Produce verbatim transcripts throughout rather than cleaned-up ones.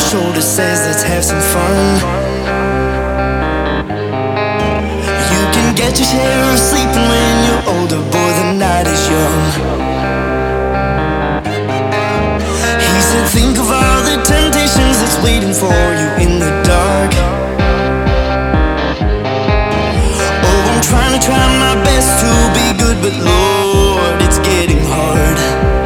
shoulder says let's have some fun. You can get your share of sleeping when you're older, boy, the night is young. He said think of all the temptations that's waiting for you in the dark. Oh, I'm trying to try my best to be good, but Lord, it's getting hard.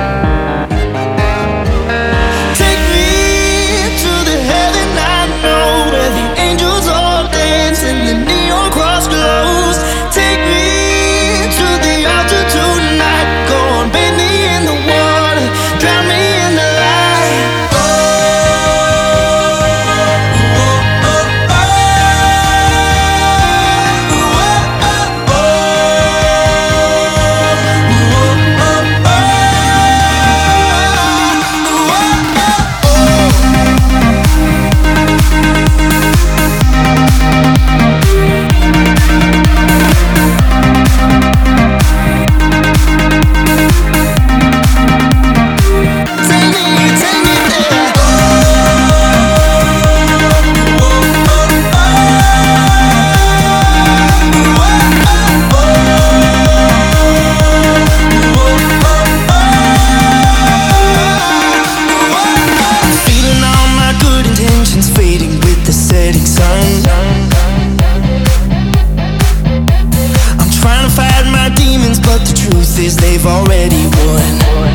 They've already won.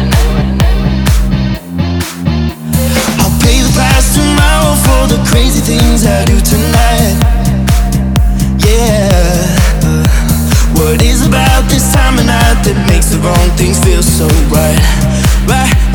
I'll pay the price tomorrow for the crazy things I do tonight. Yeah. What is about this time of night that makes the wrong things feel so right? Right.